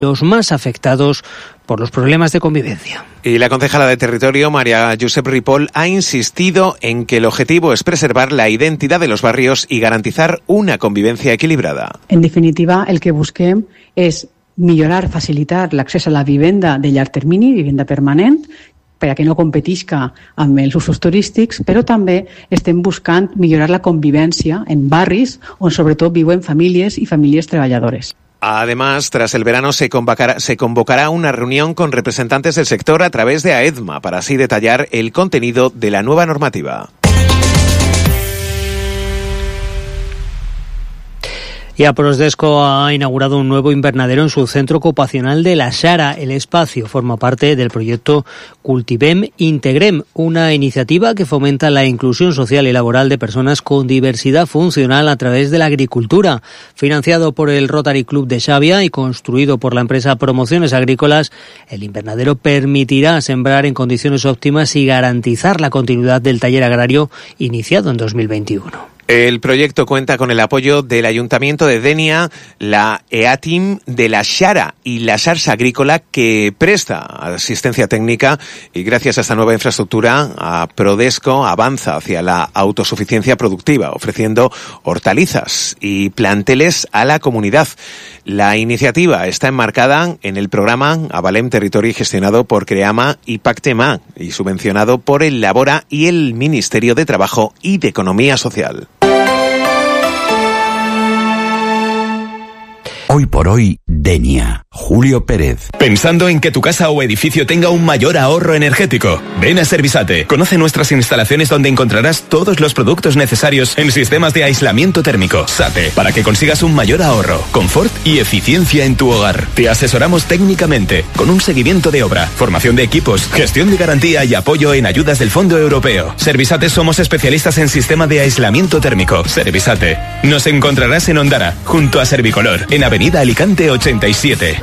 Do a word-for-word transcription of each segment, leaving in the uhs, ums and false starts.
los más afectados por los problemas de convivencia. Y la concejala de Territorio, María Josep Ripoll, ha insistido en que el objetivo es preservar la identidad de los barrios y garantizar una convivencia equilibrada. En definitiva, el que busquem és millorar, facilitar l'accés a la vivenda de llarg termini, vivenda permanent, perquè no competisca amb els usos turístics, però també estem buscant millorar la convivència en barris on sobretot viuen famílies i famílies treballadores. Además, tras el verano se convocará, se convocará una reunión con representantes del sector a través de AEDMA para así detallar el contenido de la nueva normativa. Y Aprosdesco ha inaugurado un nuevo invernadero en su centro ocupacional de La Xara. El espacio forma parte del proyecto Cultivem Integrem, una iniciativa que fomenta la inclusión social y laboral de personas con diversidad funcional a través de la agricultura. Financiado por el Rotary Club de Xavia y construido por la empresa Promociones Agrícolas, el invernadero permitirá sembrar en condiciones óptimas y garantizar la continuidad del taller agrario iniciado en dos mil veintiuno. El proyecto cuenta con el apoyo del Ayuntamiento de Denia, la EATIM de La Xara y la Sarsa Agrícola, que presta asistencia técnica, y gracias a esta nueva infraestructura, Aprosdesco avanza hacia la autosuficiencia productiva, ofreciendo hortalizas y planteles a la comunidad. La iniciativa está enmarcada en el programa Avalem Territori, gestionado por CREAMA y Pactema y subvencionado por el Labora y el Ministerio de Trabajo y de Economía Social. Hoy por hoy, Denia. Julio Pérez. ¿Pensando en que tu casa o edificio tenga un mayor ahorro energético? Ven a Servisate. Conoce nuestras instalaciones donde encontrarás todos los productos necesarios en sistemas de aislamiento térmico. SATE, para que consigas un mayor ahorro, confort y eficiencia en tu hogar. Te asesoramos técnicamente, con un seguimiento de obra, formación de equipos, gestión de garantía y apoyo en ayudas del Fondo Europeo. Servisate, somos especialistas en sistema de aislamiento térmico. Servisate. Nos encontrarás en Ondara, junto a Servicolor, en Avenida Alicante ochenta y siete.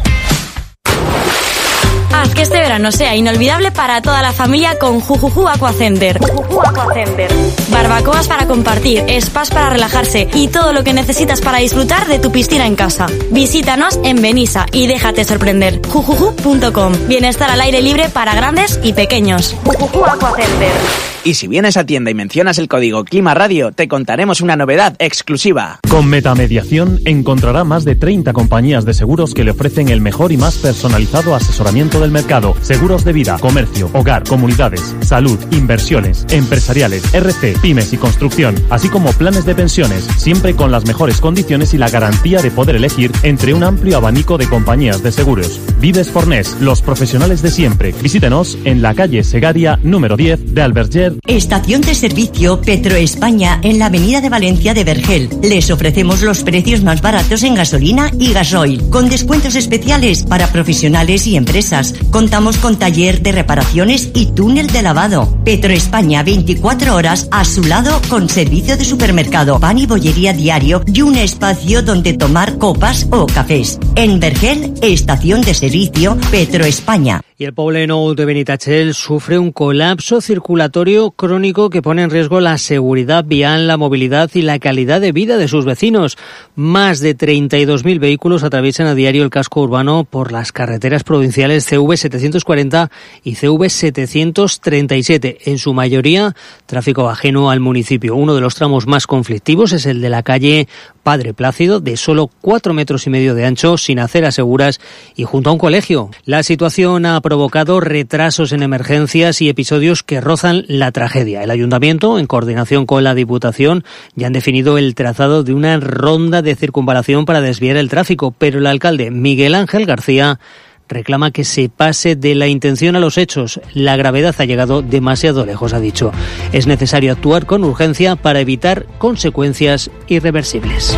Haz que este verano sea inolvidable para toda la familia con Jujuju Aquacenter. Jujuju Aquacenter. Barbacoas para compartir, spas para relajarse y todo lo que necesitas para disfrutar de tu piscina en casa. Visítanos en Benissa y déjate sorprender. jujuju punto com. Bienestar al aire libre para grandes y pequeños. Jujuju Aquacenter. Y si vienes a tienda y mencionas el código Clima Radio, te contaremos una novedad exclusiva. Con Metamediación encontrará más de treinta compañías de seguros que le ofrecen el mejor y más personalizado asesoramiento del mercado. Seguros de vida, comercio, hogar, comunidades, salud, inversiones, empresariales, R C, pymes y construcción, así como planes de pensiones, siempre con las mejores condiciones y la garantía de poder elegir entre un amplio abanico de compañías de seguros. Vives Fornés, los profesionales de siempre. Visítenos en la calle Segaria número diez de Alberger. Estación de servicio Petroespaña en la avenida de Valencia de Vergel. Les ofrecemos los precios más baratos en gasolina y gasoil, con descuentos especiales para profesionales y empresas. Contamos con taller de reparaciones y túnel de lavado. Petroespaña, veinticuatro horas a su lado, con servicio de supermercado, pan y bollería diario y un espacio donde tomar copas o cafés. En Vergel, estación de servicio Petroespaña. Y el Poble Nou de Benitatxell sufre un colapso circulatorio crónico que pone en riesgo la seguridad vial, la movilidad y la calidad de vida de sus vecinos. Más de treinta y dos mil vehículos atraviesan a diario el casco urbano por las carreteras provinciales C V setecientos cuarenta y C V setecientos treinta y siete. En su mayoría, tráfico ajeno al municipio. Uno de los tramos más conflictivos es el de la calle Padre Plácido, de solo cuatro metros y medio de ancho, sin aceras seguras y junto a un colegio. La situación ha provocado retrasos en emergencias y episodios que rozan la tragedia. El Ayuntamiento, en coordinación con la Diputación, ya han definido el trazado de una ronda de circunvalación para desviar el tráfico, pero el alcalde Miguel Ángel García reclama que se pase de la intención a los hechos. La gravedad ha llegado demasiado lejos, ha dicho. Es necesario actuar con urgencia para evitar consecuencias irreversibles.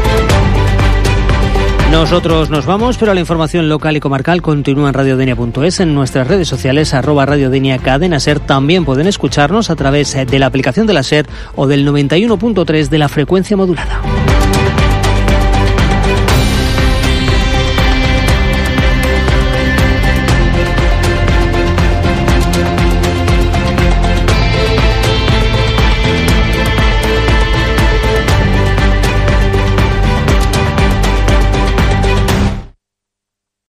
Nosotros nos vamos, pero la información local y comarcal continúa en radiodenia punto es, en nuestras redes sociales, arroba radiodenia cadena ser. También pueden escucharnos a través de la aplicación de la SER o del noventa y uno punto tres de la frecuencia modulada.